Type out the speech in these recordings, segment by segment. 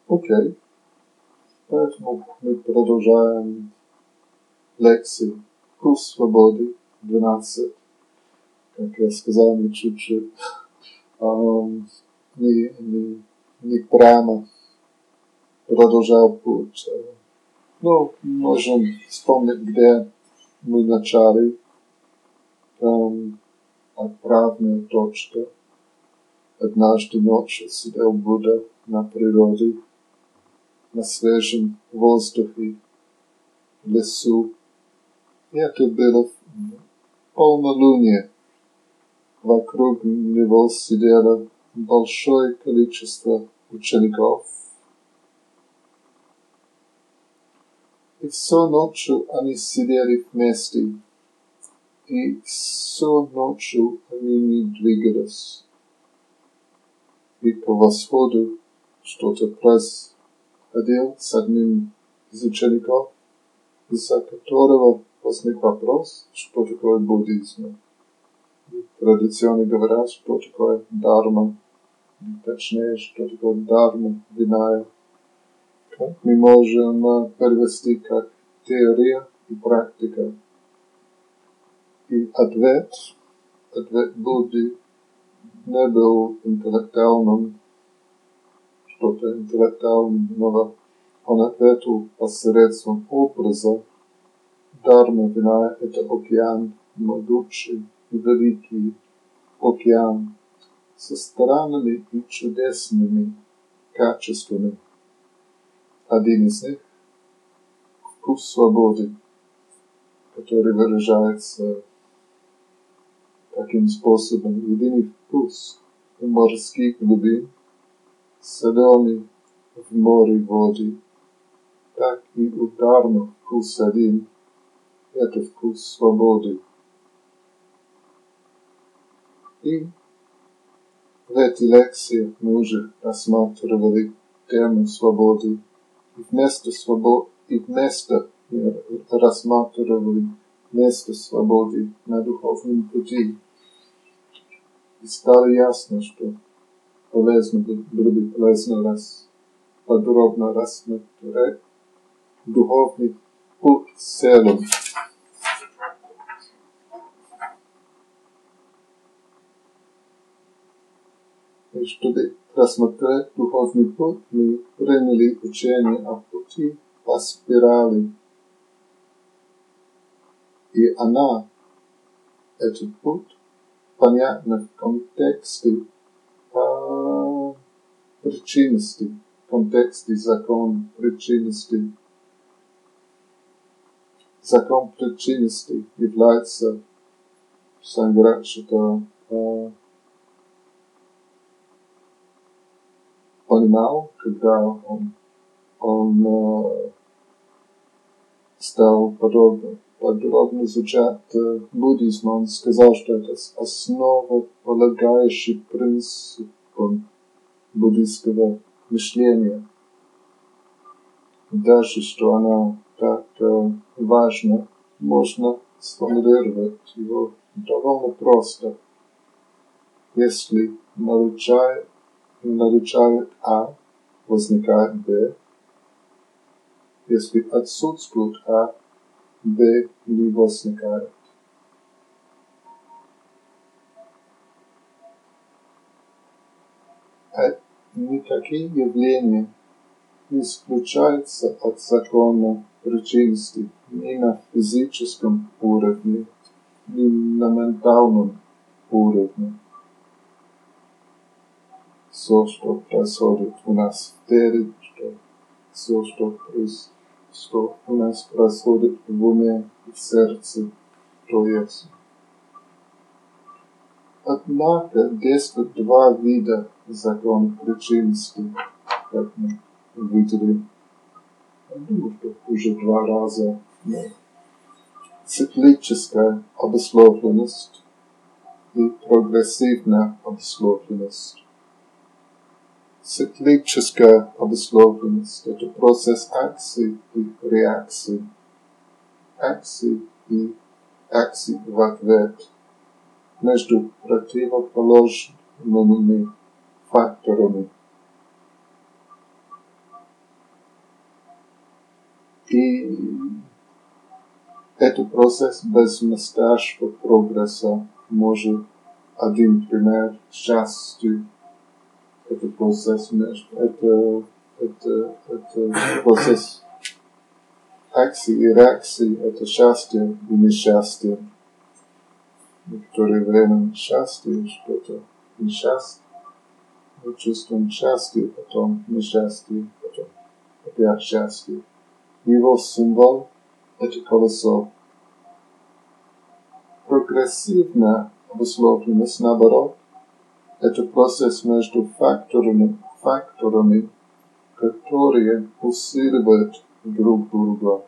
Окей, поэтому мы продолжаем лекции «Вкус свободы» 12. Как я сказал, мы чуть-чуть не прямо продолжал путь. Но можем вспомнить, где мы начали. Отправная точка. Однажды ночью сидел Будда на природе, на свежем воздухе, в лесу. И это было в полнолуние. Вокруг него сидело большое количество учеников. И всю ночью они сидели вместе. И всю ночью они не двигались. И по восходу что-то происходило с одним из учеников, из-за которого возник вопрос, что такое буддизм. Традиционно говорят, что такое дхарма, точнее, что такое дхарма Виная. Как мы можем перевести как теория и практика. И ответ Будды не был интеллектуальным, что-то интеллектуального. Он ответил посредством образа. Дхарма Виная – это океан, могучий и великий океан со странными и чудесными качествами. Один из них – вкус свободы, который выражается таким способом. Единый вкус у морских глубин, соленый в море воды, так и у дхармы вкус один – это вкус свободы. И в эти лекции мы уже рассматривали тему свободы. И вместо рассматривали место свободы на духовном пути. И стало ясно, что было бы полезно подробно рассмотреть духовный путь в целом. И чтобы рассмотреть духовный путь, мы приняли учение о пути по спирали. И этот путь, понятно в контексте причинности, в контексте закона причинности. Закон причинности является Сангракшита понимал, когда он стал подробно изучать буддизм, он сказал, что это основополагающий принцип буддийского мышления. Даже что она так важна, можно сформулировать его довольно просто. Если нарушает А, возникает Б. Если отсутствует А, Б не возникает. Никакие явления не исключаются от закона причинности ни на физическом уровне, ни на ментальном уровне. Все, что происходит у нас в теле, все, что у нас происходит в уме и в сердце, то есть. Однако действуют два вида закона причинности, как мы видели. Я думаю, что уже 2 раза. Циклическая обусловленность и прогрессивная обусловленность. Циклическая обусловленность – это процесс акции и реакции. Акции и акции в ответ между противоположными факторами. И этот процесс без настоящего прогресса может один пример счастья. Это процесс это процесс акции и реакции, это счастье и несчастье. В некоторое время счастье, что-то несчастье. Мы чувствуем счастье, потом несчастье, потом опять счастье. Его символ – это колесо. Прогрессивная обусловленность, наоборот, это процесс между факторами, которые усиливают друг друга.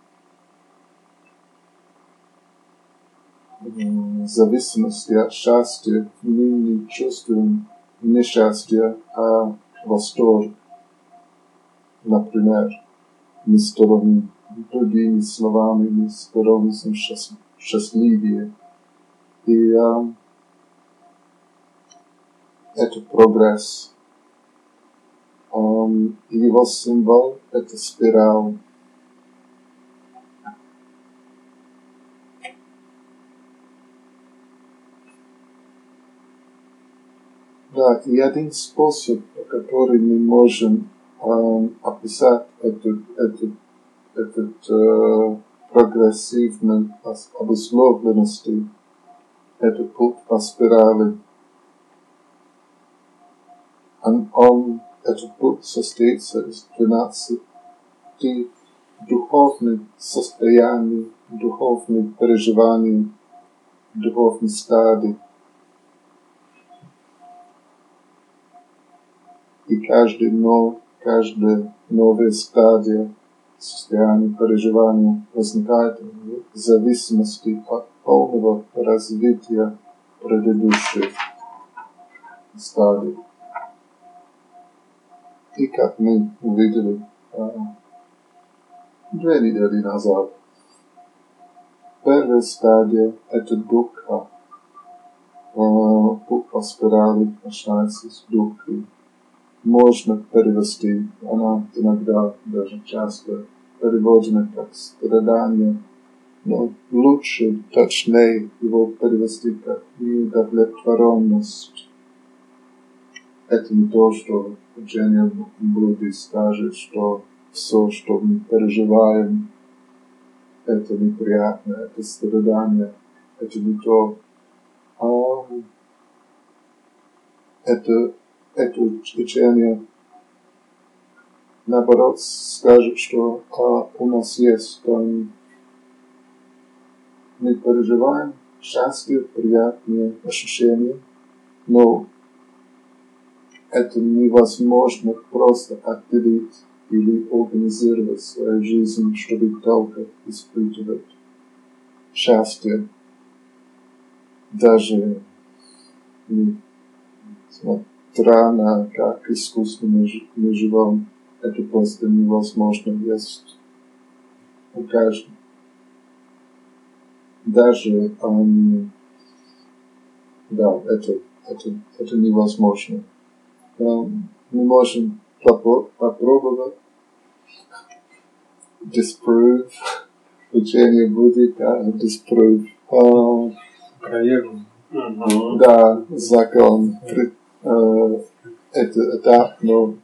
В зависимости от счастья мы не чувствуем несчастье, а восторг. Например, мы становимся другими словами, мы становимся счастливее. И это прогресс. Его символ – это спираль. Да, и один способ, который мы можем описать этот прогрессивной обусловленности, это путь по спирали. Этот путь состоится из 12 духовных состояний, духовных переживаний, духовных стадий. И каждая новая стадия состояния переживания возникает в зависимости от полного развития предыдущей стадии. И как мы увидели 2 недели назад, первая стадия – это дукха. Путь по спирали начинается с дукхи. Можно перевести, она иногда, даже часто переводена как страдание, но лучше, точнее его перевести как неудовлетворенность. Это не то, что учение Будды скажет, что все, что мы переживаем, это неприятно, это страдание, это не то. Это учение, наоборот, скажет, что у нас есть мы переживаем счастье, приятные ощущения, но это невозможно просто отделить или организировать свою жизнь, чтобы только испытывать счастье. Даже смотря на как искусственно мы живем, это просто невозможно. Есть у каждого. Даже да, это невозможно. Мы можем попробовать disprove учение Будды, disprove да, закон. Это так, но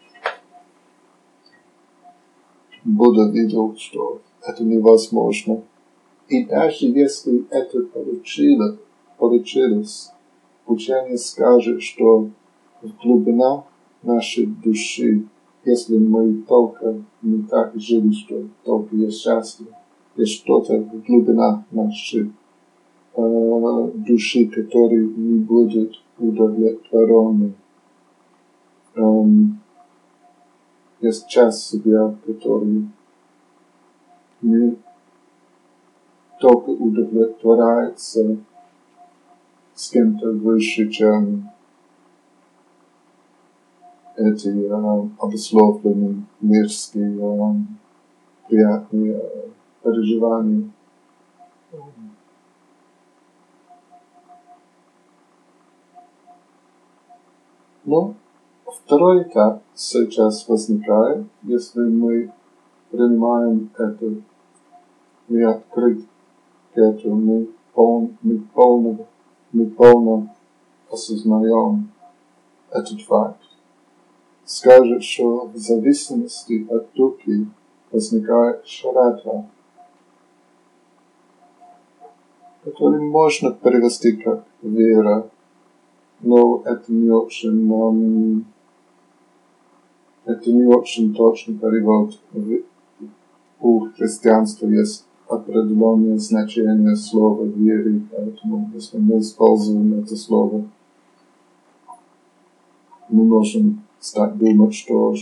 Будда видел, что это невозможно. И даже если это получилось, учение скажет, что в глубина нашей души, если мы только не так жили, что только есть счастье, есть что-то в глубина нашей души, который не будет удовлетворенный. Есть часть себя, который не только удовлетворяется с кем-то выше, чем эти обусловленные мирские приятные переживания. Но второй этап сейчас возникает, если мы принимаем это, мы открыты к этому, мы полно осознаем этот факт. Скажет, что в зависимости от духи возникает шрадха, который можно перевести как вера, но это не очень точный перевод. У христианства есть определенное значение слова веры, поэтому если мы используем это слово, мы можем думать, что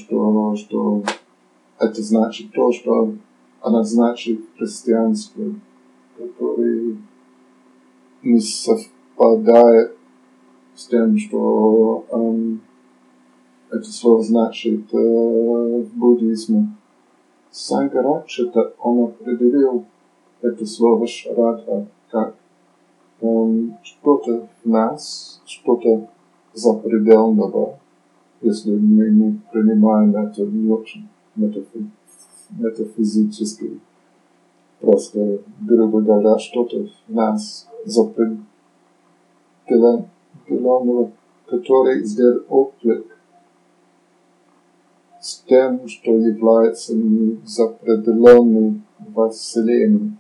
это значит то, что оно значит в христианстве, которое не совпадает с тем, что это слово значит в буддизме. Сангарадшита, он определил это слово шрадха как что-то в нас, что-то запредельного, если мы не принимаем это не очень метафизически. Просто, грубо говоря, что-то в нас запределенного, который сделал отклик с тем, что является запределенным во Вселенной.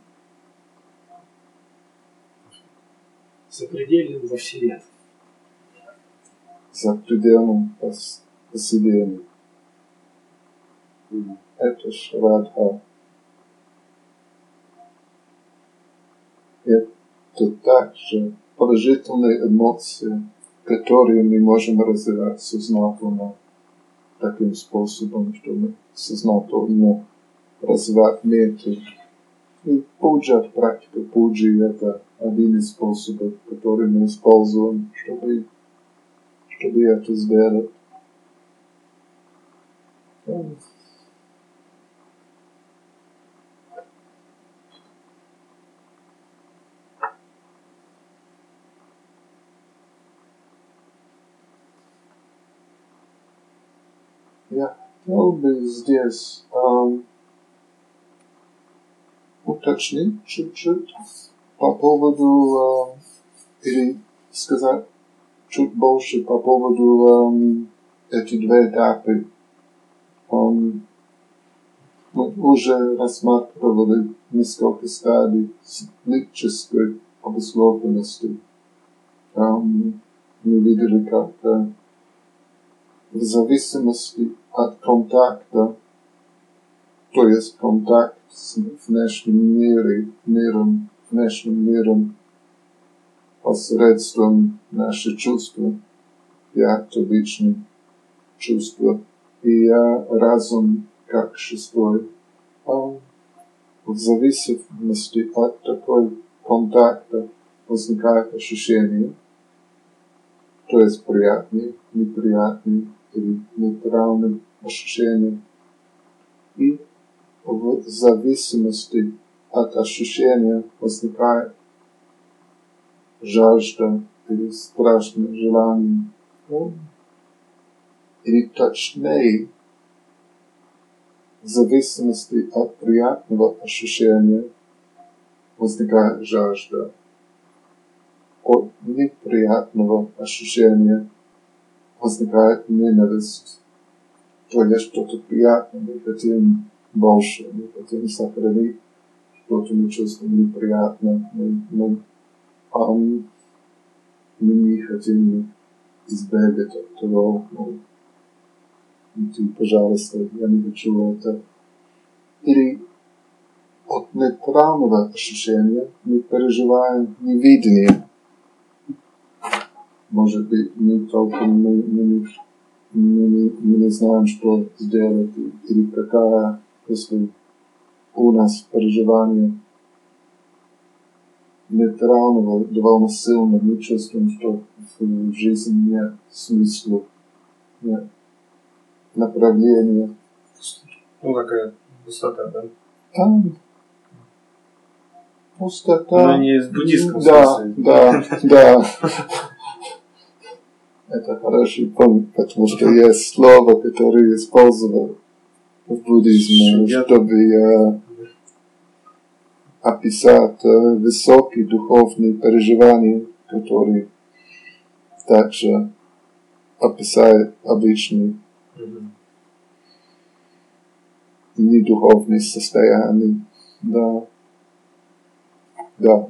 Запредельным во Вселенной. Запредельным во Вселенной. Это шрадха. Это также положительные эмоции, которые мы можем развивать сознательно таким способом, что мы сознательно развивать метод. И пуджа, практика пуджи, это один из способов, который мы используем, чтобы это сделать. Я хотел бы здесь уточнить чуть-чуть по поводу, или сказать чуть больше по поводу эти две этапы. Мы уже рассматривали несколько стадий циклической обусловленности. Мы видели, как в зависимости от контакта, то есть контакт с внешним миром, посредством наших чувств, личные чувства, и разум как шестой. В зависимости от такой контакта возникает ощущение, то есть приятные, неприятные или нейтральные ощущения. И в зависимости от ощущения возникает жажда или страшное желание. Или точнее, в зависимости от приятного ощущения возникает жажда. От неприятного ощущения возникает ненависть. То есть что-то приятное, мы хотим больше, мы хотим сохранить, что-то мы чувствуем неприятно, мы не хотим избегать этого. Пожалуйста, я не хочу это. Или от нейтрального ощущения мы переживаем невидение. Может быть, мы только мы не знаем, что сделать, или какая, если у нас переживание нейтрального довольно сильно, мы чувствуем, что в жизни нет смысла, нет направления. Такая пустота, да? Пустота. Но не в буддийском смысле. Да. Это хороший пункт, потому что есть слово, которое использовал в буддизме, чтобы описать высокие духовные переживания, которые также описают обычные недуховные состояния. Да. Да.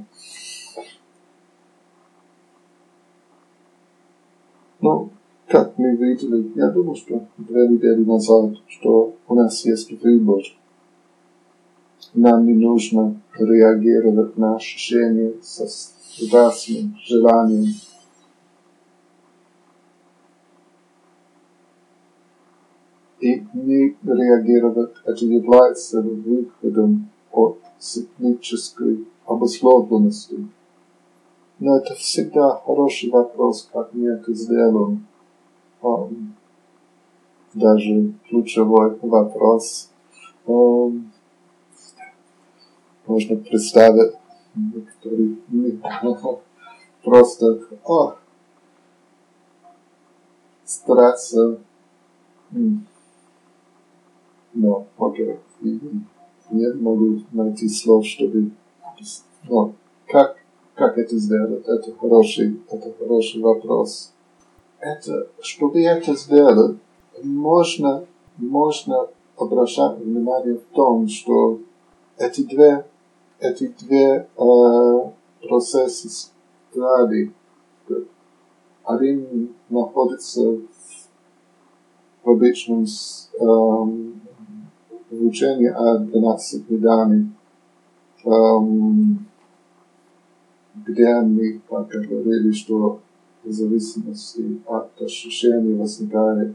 Ну, как мы видели, я думаю, что 2 недели назад, что у нас есть выбор. Нам не нужно реагировать на ощущения со страстным желанием. И не реагировать, это является выходом от циклической обусловленности. Но это всегда хороший вопрос, как мы это сделаем. Даже ключевой вопрос. Можно представить некоторые просто стараться. Но, окей, не могу найти слов, чтобы... Но, как это сделать? Это хороший вопрос. Чтобы это сделать, можно обращать внимание в том, что эти две процессы стадии, один находится в обычном учении о 12 преданий, где мы говорили, что в зависимости от ощущений возникает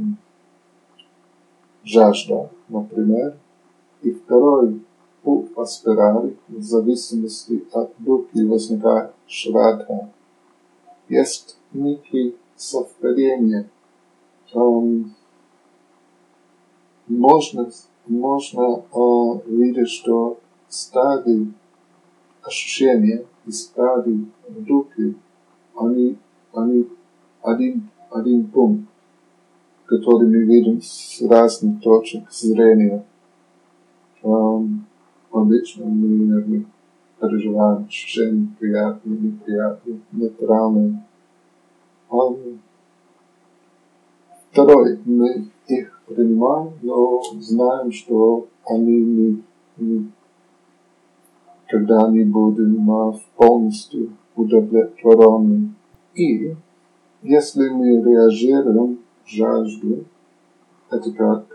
жажда, например. И второй путь по спирали, в зависимости от духи, возникает шрадха. Есть некие совпадения. Можно видеть, что стадии ощущения и стадии духи, они один пункт, который мы видим с разных точек зрения. Обычно мы переживаем ощущения приятные, неприятные, нейтральные. Второй, мы их принимаем, но знаем, что они когда они будут полностью удовлетворены. И если мы реагируем в жажду, это как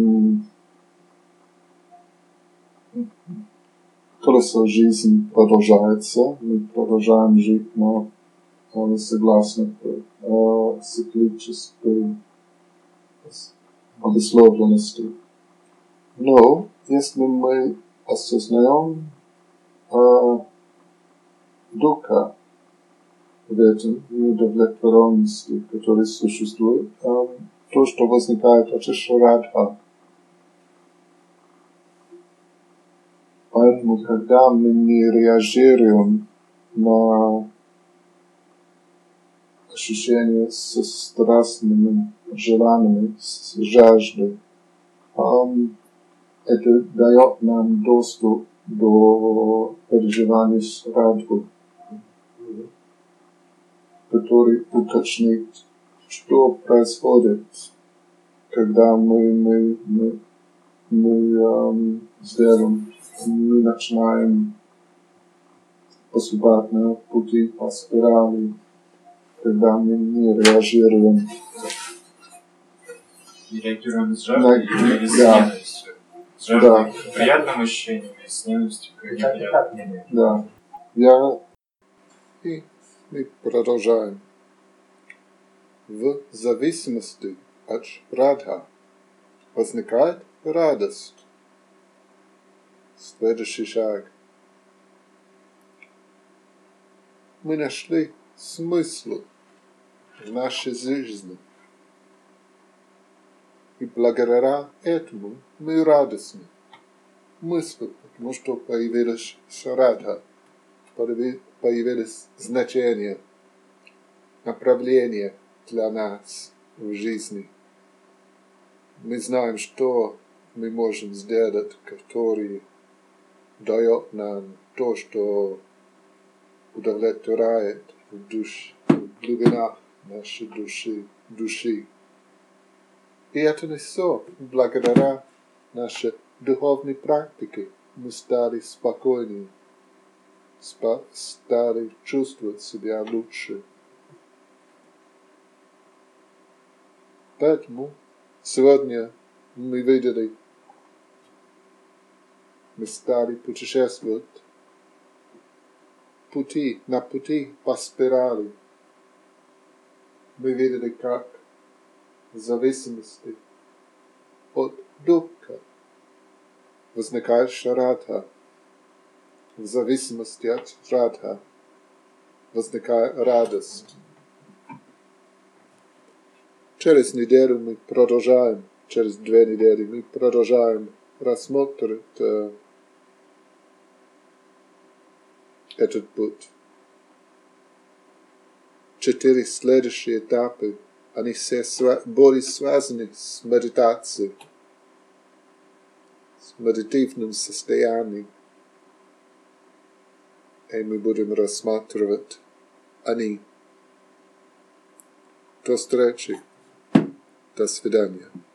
колесо жизни продолжается, мы продолжаем жить, но согласно циклической обусловленности. Но если мы осознаем духа в этом неудовлетворенности, который существует, то, что возникает, это шрадха. Поэтому, когда мы не реагируем на ощущения со страстными желаниями, с жаждой, это дает нам доступ до переживания шрадхи, который уточнит, что происходит, когда мы начинаем поступать на пути по спирали, когда мы не реагируем. Не реагируем с жаждой или с ненавистью? С жаждой к приятным ощущениям и с ненавистью к неприятным. Да. И мы продолжаем. В зависимости от шрадха возникает радость. Следующий шаг. Мы нашли смысл в нашей жизни. И благодаря этому мы радостны. Смысл, потому что появилась шрадха, появилось значение, направление для нас в жизни. Мы знаем, что мы можем сделать, который дает нам то, что удовлетворяет в глубинах нашей души. И это не все. Благодаря нашей духовной практике мы стали спокойнее, стали чувствовать себя лучше. Поэтому сегодня мы видели, мы стали путешествовать на пути по спирали. Мы видели, как в зависимости от духа возникает шрадха. В зависимости от шрадха возникает радость. Через неделю мы продолжаем, через 2 недели мы продолжаем рассмотреть этот путь. 4 следующие этапы, они все были связаны с медитацией, с медитативным состоянием. И мы будем рассматривать они. До встречи. До свидания.